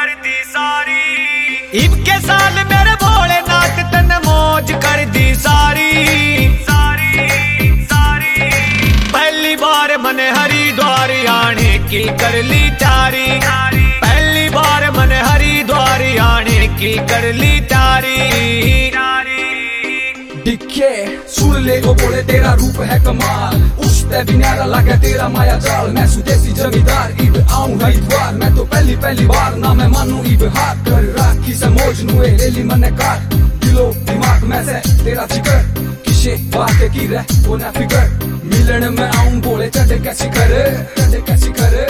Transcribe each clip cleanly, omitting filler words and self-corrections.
कर दी सारी। ईद के साल मेरे भोलेनाथ तन मौज कर दी सारी सारी सारी। पहली बार मने हरिद्वार आने की कर ली तारी। पहली बार मने हरिद्वार आने की कर ली तारी। दिखे सुन ले ओ बोले तेरा रूप है कमाल, उससे भी न्यारा लगे तेरा माया जाल। मैं सुदेसी जमींदार इब आऊं हरिद्वार, मैं तो पहली बार ना मैं मानू इब हाथ कर राखी से मौज नुए लेली मने काट। दिलो दिमाग में से तेरा जिगर किसे बात की रह वो ना फिकर। मिलन में आऊं बोले चढ़े कैसी करे चढ़े कैसी करे।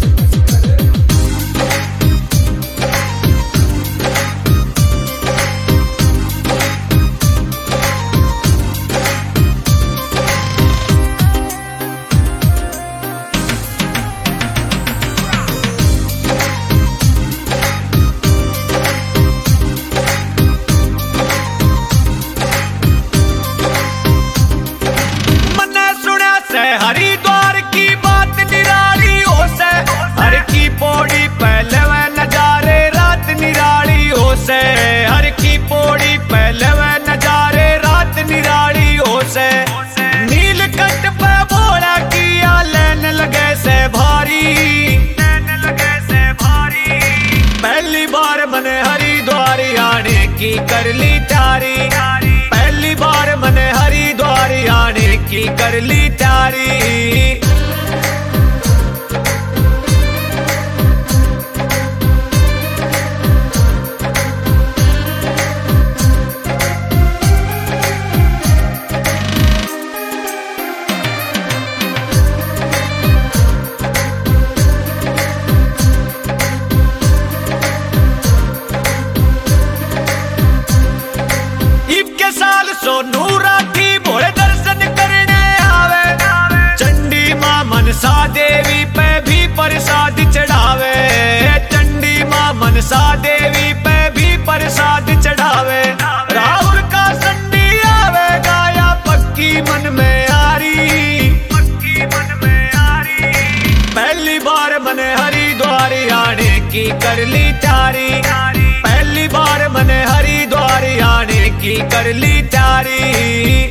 हरिद्वार की बात निराली हो से, हर की पौड़ी पहले वह नजारे रात निराली हो से। हर की पौड़ी पहले वह नजारे रात निराली हो से। नीलकंठ पे भोला किया लेन लगे से भारी लेन लगे से भारी। पहली बार मने हरिद्वार आने की कर ली तारी। पहली बार मने हरिद्वार आने की कर ली तारी। साल सोनू राठी भोले दर्शन करने आवे। चंडी मां मनसा देवी पे भी प्रसाद चढ़ावे। चंडी मां मनसा देवी पे भी प्रसाद चढ़ावे। राहुल का संडी आवे गाया पक्की मन में आरी पक्की मन में आरी। पहली बार मने हरिद्वार आने की कर ली तारी। पहली बार मने हरिद्वार आने की कर ली तारी।